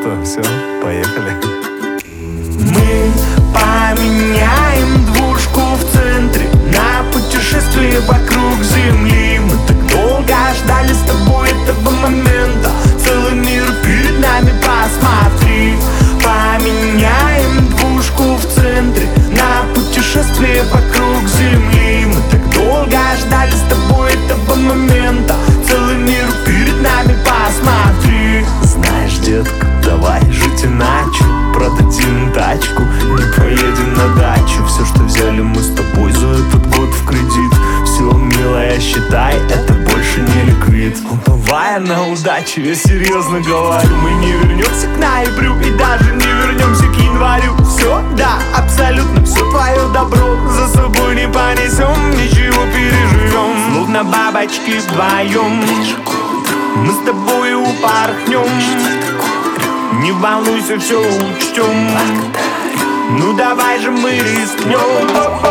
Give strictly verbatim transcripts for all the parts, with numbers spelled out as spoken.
что, все, поехали. Мы поменяем двушку в центре на путешествие вокруг Земли. Мы так долго ждали с тобой этого момента. Целый мир перед нами, посмотри. Поменяем двушку в центре на путешествие вокруг Земли. Мы так долго ждали с тобой этого момента. Целый мир перед нами, посмотри. Знаешь, детка, давай жить иначе. Продадим тачку, не поедем на дачу. Все, что взяли мы с тобой за этот год в кредит. Все, милая, считай, это больше не ликвид. Давай на удачу, я серьезно говорю. Мы не вернемся к ноябрю и даже не вернемся к январю. Все, да, абсолютно все твое добро за собой не понесем, ничего переживем. Словно бабочки вдвоем мы с тобой упорхнем. Не волнуйся, все учтем. Ну давай же мы рискнем.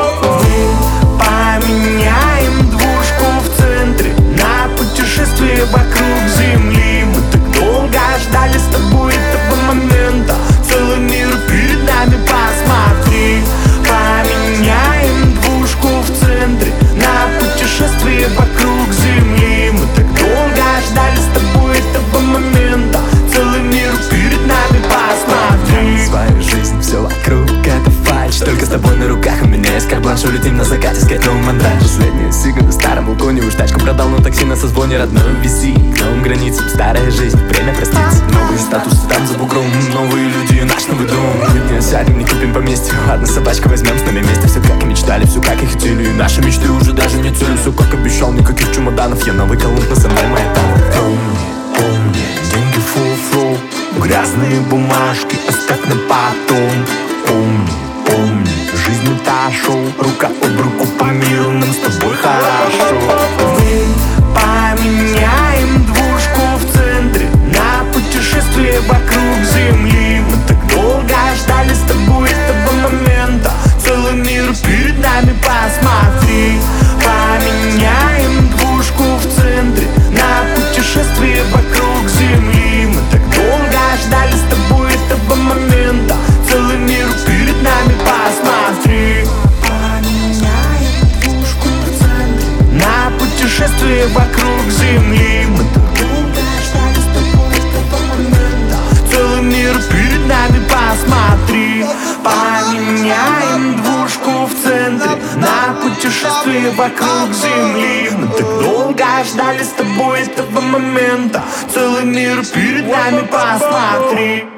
Мы поменяем двушку в центре на путешествие вокруг Земли. Мы так долго ждали с тобой этого момента. Целый мир перед нами, посмотри. Поменяем двушку в центре на путешествие вокруг Земли. Мы так долго ждали с тобой этого момента. Целый мир перед нами, посмотри. Свою жизнь, все вокруг это фальшь. Только с тобой на руках у меня есть карт-бланш. Улетим на закате, искать новый мандраж. Последние сигналы старому коню. Уж тачку продал, но такси на созвоне родной вези. К новым границам старая жизнь, время проститься. Новые статусы там за бугром, новые люди, наш новый дом. Не сядем, не купим поместье. Ладно, собачка, возьмем с нами вместе. Все как и мечтали, все как и хотели. И наши мечты уже даже не цели. Все как обещал, никаких чемоданов. Я новый Колумб, на самой моя там. Помни, помни, деньги фул-флоу. Грязные бумажки оставь на потом. Помни, помни, жизнь это шоу. Рука об руку по миру, нам с тобой хорошо. Мы поменяем двушку в центре на путешествие вокруг Земли. Мы так долго ждали с тобой этого момента. Целый мир перед нами, посмотри. Поменяем двушку в центре на путешествие вокруг Земли. Мы так долго ждали с тобой этого момента. Целый мир перед нами, посмотри. Поменяем двушку в центре на путешествие вокруг Земли. Мы так долго ждали с тобой этого момента. Целый мир перед нами, посмотри. Поменяем двушку в центре на путешествие вокруг Земли. Мы так долго ждали с тобой этого момента. Целый мир перед нами, посмотри.